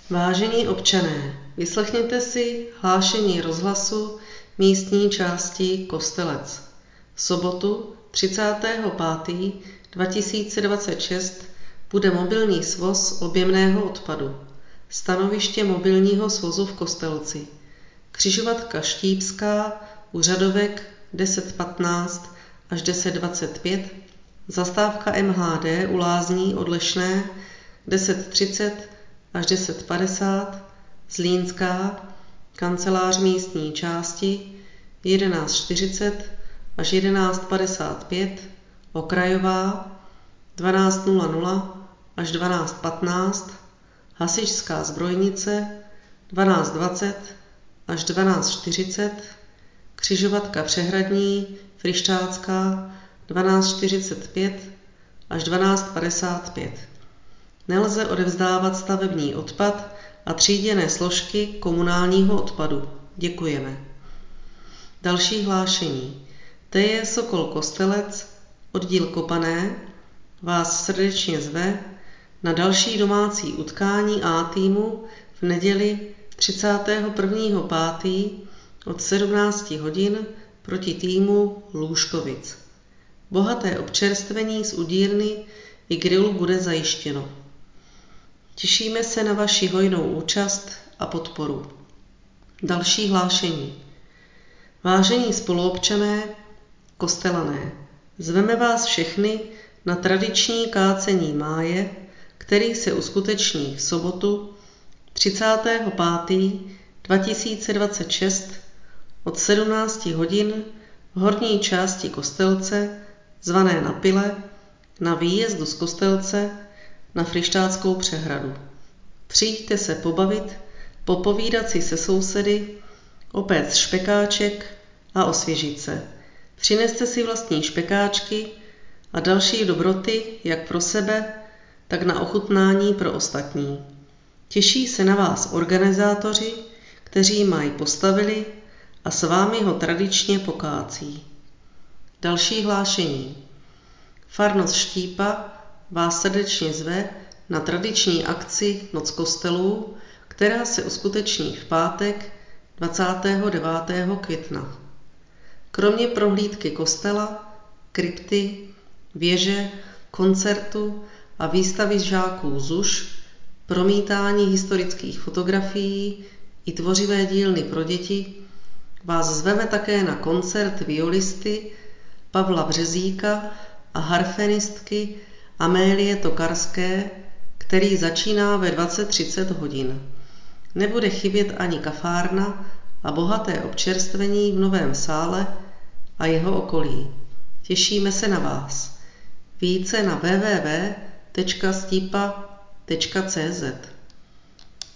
Vážení občané, vyslechněte si hlášení rozhlasu místní části Kostelec. V sobotu 30. 5. 2026 bude mobilní svoz objemného odpadu. Stanoviště mobilního svozu v Kostelci. Křižovatka Štípská, úřadovek 10:15 až 10:25, zastávka MHD u Lázní Odlešné 10:30 až 10:50, Zlínská, kancelář místní části 11:40 až 11:55, Okrajová 12:00 až 12:15, Hasičská zbrojnice 12:20 až 12:40, křižovatka Přehradní, Fryštácká 12:45 až 12:55. Nelze odevzdávat stavební odpad a tříděné složky komunálního odpadu. Děkujeme. Další hlášení. TJ Sokol Kostelec, oddíl Kopané, vás srdečně zve na další domácí utkání A týmu v neděli 31.5. od 17 hodin proti týmu Lůžkovic. Bohaté občerstvení z udírny i grilu bude zajištěno. Těšíme se na vaši hojnou účast a podporu. Další hlášení. Vážení spoluobčané, Kostelané, zveme vás všechny na tradiční kácení máje, který se uskuteční v sobotu 30. 5. 2026 od 17 hodin v horní části Kostelce, zvané Na Pile, na výjezdu z Kostelce na Fryštáckou přehradu. Přijďte se pobavit, popovídat si se sousedy, opéct špekáček a osvěžit se. Přineste si vlastní špekáčky a další dobroty jak pro sebe, tak na ochutnání pro ostatní. Těší se na vás organizátoři, kteří maj postavili a s vámi ho tradičně pokácí. Další hlášení. Farnost Štípa vás srdečně zve na tradiční akci Noc kostelů, která se uskuteční v pátek 29. května. Kromě prohlídky kostela, krypty, věže, koncertu a výstavy žáků ZUŠ, promítání historických fotografií i tvořivé dílny pro děti, vás zveme také na koncert violisty Pavla Březíka a harfenistky Amélie Tokarské, který začíná ve 20:30 hodin. Nebude chybět ani kafárna a bohaté občerstvení v novém sále a jeho okolí. Těšíme se na vás. Více na www.stipa.cz